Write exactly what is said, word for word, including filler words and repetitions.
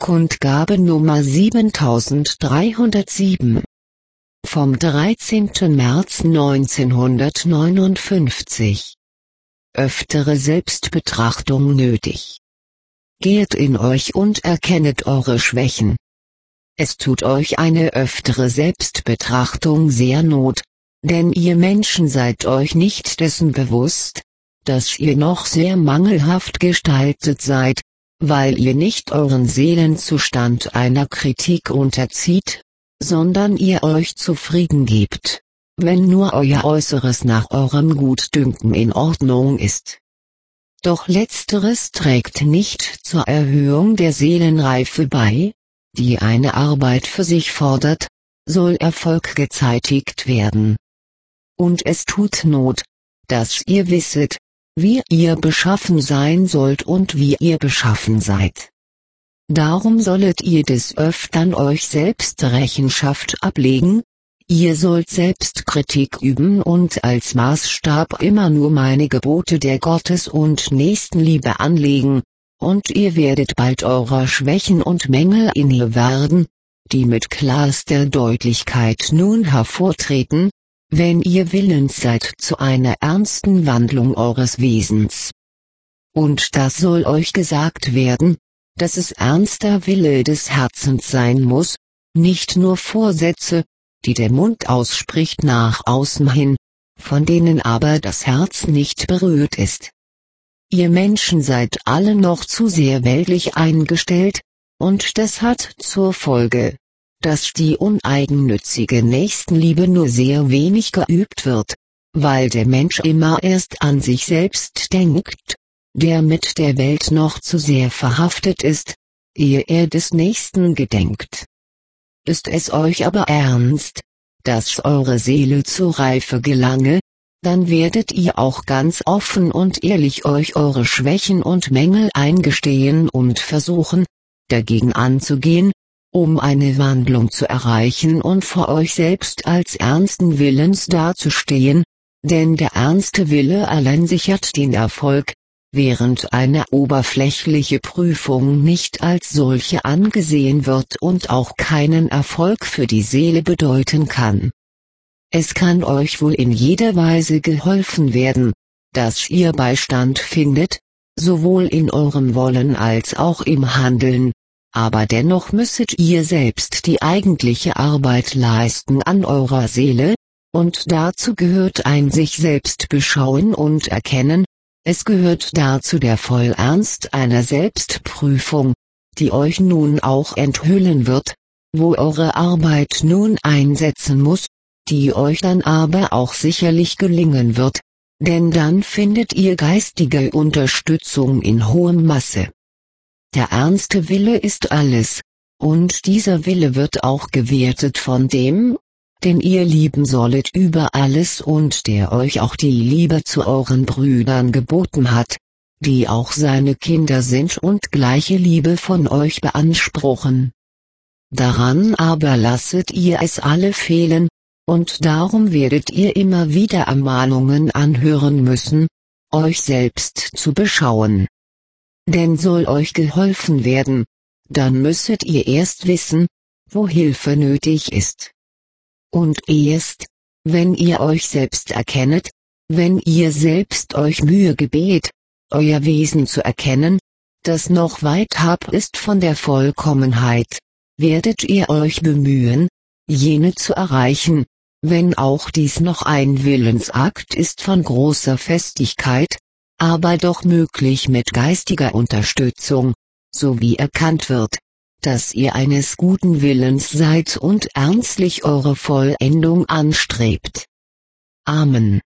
Kundgabe Nummer siebentausenddreihundertsieben vom dreizehnten März neunzehnhundertneunundfünfzig. Öftere Selbstbetrachtung nötig. Geht in euch und erkennet eure Schwächen. Es tut euch eine öftere Selbstbetrachtung sehr not, denn ihr Menschen seid euch nicht dessen bewusst, dass ihr noch sehr mangelhaft gestaltet seid, weil ihr nicht euren Seelenzustand einer Kritik unterzieht, sondern ihr euch zufrieden gebt, wenn nur euer Äußeres nach eurem Gutdünken in Ordnung ist. Doch letzteres trägt nicht zur Erhöhung der Seelenreife bei, die eine Arbeit für sich fordert, soll Erfolg gezeitigt werden. Und es tut Not, dass ihr wisset, wie ihr beschaffen sein sollt und wie ihr beschaffen seid. Darum sollet ihr des Öftern euch selbst Rechenschaft ablegen, ihr sollt Selbstkritik üben und als Maßstab immer nur meine Gebote der Gottes- und Nächstenliebe anlegen, und ihr werdet bald eurer Schwächen und Mängel inne werden, die mit klarster Deutlichkeit nun hervortreten, wenn ihr willens seid zu einer ernsten Wandlung eures Wesens. Und das soll euch gesagt werden, dass es ernster Wille des Herzens sein muss, nicht nur Vorsätze, die der Mund ausspricht nach außen hin, von denen aber das Herz nicht berührt ist. Ihr Menschen seid alle noch zu sehr weltlich eingestellt, und das hat zur Folge, dass die uneigennützige Nächstenliebe nur sehr wenig geübt wird, weil der Mensch immer erst an sich selbst denkt, der mit der Welt noch zu sehr verhaftet ist, ehe er des Nächsten gedenkt. Ist es euch aber ernst, dass eure Seele zur Reife gelange, dann werdet ihr auch ganz offen und ehrlich euch eure Schwächen und Mängel eingestehen und versuchen, dagegen anzugehen, um eine Wandlung zu erreichen und vor euch selbst als ernsten Willens dazustehen, denn der ernste Wille allein sichert den Erfolg, während eine oberflächliche Prüfung nicht als solche angesehen wird und auch keinen Erfolg für die Seele bedeuten kann. Es kann euch wohl in jeder Weise geholfen werden, dass ihr Beistand findet, sowohl in eurem Wollen als auch im Handeln, aber dennoch müsstet ihr selbst die eigentliche Arbeit leisten an eurer Seele, und dazu gehört ein sich selbst beschauen und erkennen, es gehört dazu der Vollernst einer Selbstprüfung, die euch nun auch enthüllen wird, wo eure Arbeit nun einsetzen muss, die euch dann aber auch sicherlich gelingen wird, denn dann findet ihr geistige Unterstützung in hohem Masse. Der ernste Wille ist alles, und dieser Wille wird auch gewertet von dem, den ihr lieben sollet über alles und der euch auch die Liebe zu euren Brüdern geboten hat, die auch seine Kinder sind und gleiche Liebe von euch beanspruchen. Daran aber lasset ihr es alle fehlen, und darum werdet ihr immer wieder Ermahnungen anhören müssen, euch selbst zu beschauen. Denn soll euch geholfen werden, dann müsstet ihr erst wissen, wo Hilfe nötig ist. Und erst, wenn ihr euch selbst erkennet, wenn ihr selbst euch Mühe gebet, euer Wesen zu erkennen, das noch weit ab ist von der Vollkommenheit, werdet ihr euch bemühen, jene zu erreichen, wenn auch dies noch ein Willensakt ist von großer Festigkeit, aber doch möglich mit geistiger Unterstützung, so wie erkannt wird, dass ihr eines guten Willens seid und ernstlich eure Vollendung anstrebt. Amen.